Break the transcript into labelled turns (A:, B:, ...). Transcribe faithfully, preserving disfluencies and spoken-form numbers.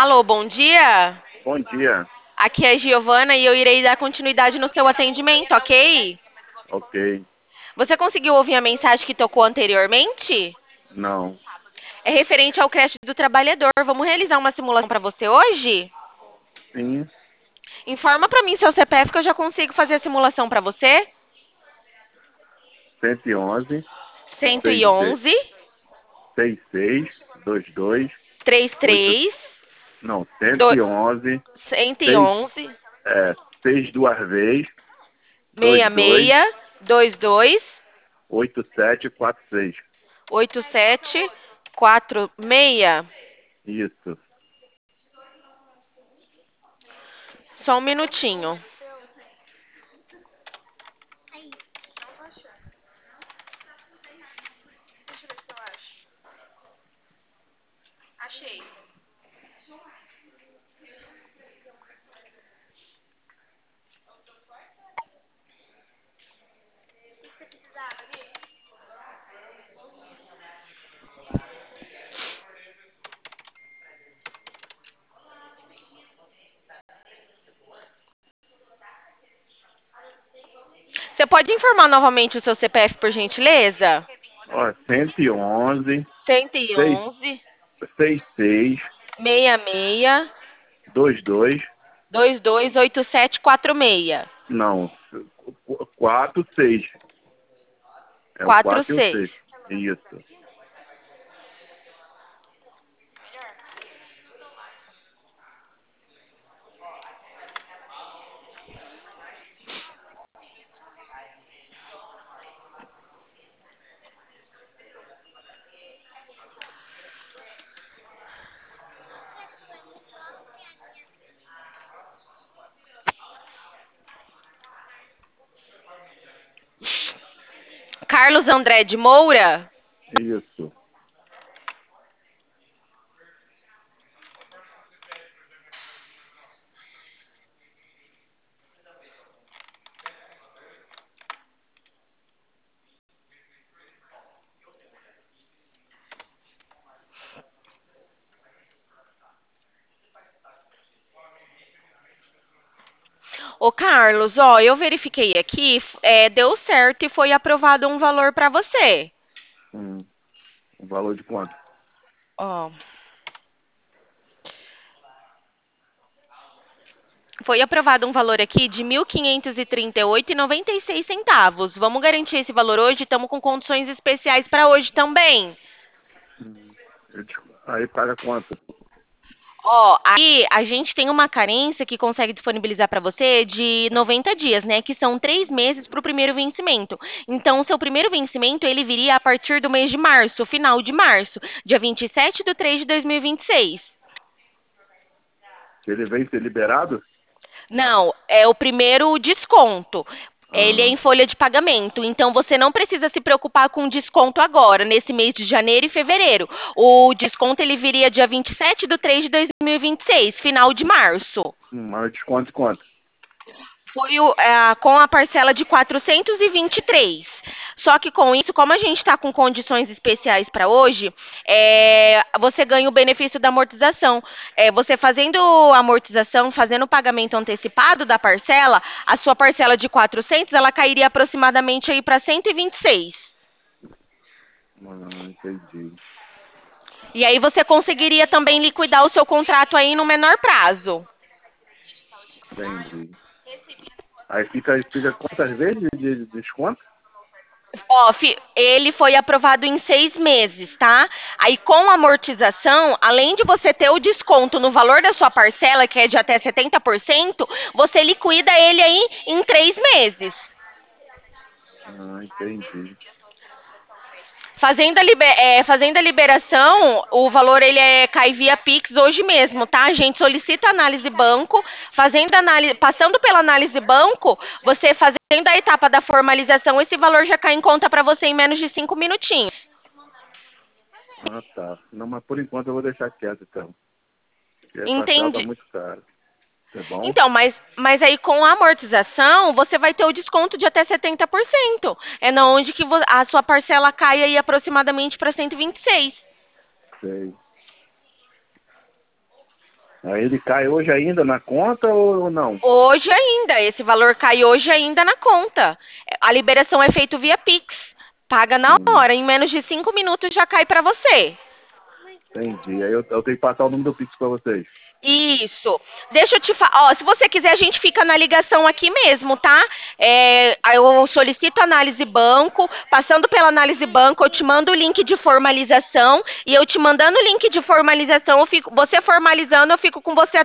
A: Alô, bom dia.
B: Bom dia.
A: Aqui é a Giovana e eu irei dar continuidade no seu atendimento, ok?
B: Ok.
A: Você conseguiu ouvir a mensagem que tocou anteriormente?
B: Não.
A: É referente ao creche do trabalhador. Vamos realizar uma simulação para você hoje?
B: Sim.
A: Informa para mim seu C P F que eu já consigo fazer a simulação para você.
B: cento e onze,
A: Cento e
B: seis
A: onze,
B: seis, dois dois,
A: trinta e
B: oito.
A: três,
B: Não,
A: do-
B: cento e onze,
A: cento e
B: seis,
A: onze,
B: é, seis duas vezes, dois
A: sessenta e
B: dois,
A: seis, vinte e dois,
B: oito sete quatro seis.
A: oitenta e sete, quarenta e seis.
B: Isso.
A: Só um minutinho. Você pode informar novamente o seu C P F, por gentileza?
B: Ó, cento e onze,
A: Cento e
B: seis,
A: onze,
B: seis seis,
A: sessenta e seis,
B: dois dois.
A: vinte e dois, oitenta e sete, quarenta e seis.
B: Não, quatro seis. É o
A: Quatro
B: quatro e o seis.
A: seis.
B: Isso.
A: Carlos André de Moura.
B: Isso.
A: Ô, Carlos, ó, eu verifiquei aqui, f- é, deu certo e foi aprovado um valor para você.
B: Hum, o valor de quanto?
A: Ó, foi aprovado um valor aqui de mil quinhentos e trinta e oito e noventa e seis centavos. Vamos garantir esse valor hoje? Estamos com condições especiais para hoje também.
B: Hum, eu te- Aí paga quanto?
A: Ó, aí a gente tem uma carência que consegue disponibilizar para você de noventa dias, né? Que são três meses para o primeiro vencimento. Então, o seu primeiro vencimento, ele viria a partir do mês de março, final de março, dia vinte e sete de três de dois mil e vinte e seis.
B: Ele vem ser liberado?
A: Não, é o primeiro desconto. Ele é
B: Ah,
A: em folha de pagamento, então você não precisa se preocupar com desconto agora, nesse mês de janeiro e fevereiro. O desconto ele viria dia vinte e sete de três de dois mil e vinte e seis, final de março.
B: hum, mas desconto de quanto?
A: Foi o, é, com a parcela de quatrocentos e vinte e três. Só que com isso, como a gente está com condições especiais para hoje, é, você ganha o benefício da amortização. É, você fazendo a amortização, fazendo o pagamento antecipado da parcela, a sua parcela de quatrocentos, ela cairia aproximadamente aí para cento e vinte e seis.
B: Ah, entendi.
A: E aí você conseguiria também liquidar o seu contrato aí no menor prazo.
B: Entendi. Aí fica, fica quantas vezes de, de desconto?
A: Ó, fi- ele foi aprovado em seis meses, tá? Aí, com amortização, além de você ter o desconto no valor da sua parcela, que é de até setenta por cento, você liquida ele aí em três meses.
B: Ah, entendi.
A: Fazendo a, liber- é, fazendo a liberação, o valor ele é, cai via Pix hoje mesmo, tá? A gente solicita análise banco, fazendo análise, passando pela análise banco, você fazendo a etapa da formalização, esse valor já cai em conta para você em menos de cinco minutinhos.
B: Ah, tá. Não, mas por enquanto eu vou deixar quieto, então. Porque a parcela tá
A: Entende?
B: muito cara. Tá bom?
A: Então, mas, mas aí com a amortização, você vai ter o desconto de até setenta por cento. É na onde que vo- a sua parcela cai aí aproximadamente para cento e vinte e seis.
B: Sei. Aí ele cai hoje ainda na conta ou não?
A: Hoje ainda, esse valor cai hoje ainda na conta. A liberação é feita via Pix. Paga na
B: Hum,
A: hora, em menos de cinco minutos já cai para você.
B: entendi. Aí eu, eu tenho que passar o número do Pix para vocês.
A: Isso. Deixa eu te falar. Ó, se você quiser, a gente fica na ligação aqui mesmo, tá? É, aí eu solicito análise banco. Passando pela análise banco, eu te mando o link de formalização. E eu te mandando o link de formalização, eu fico, você formalizando, eu fico com você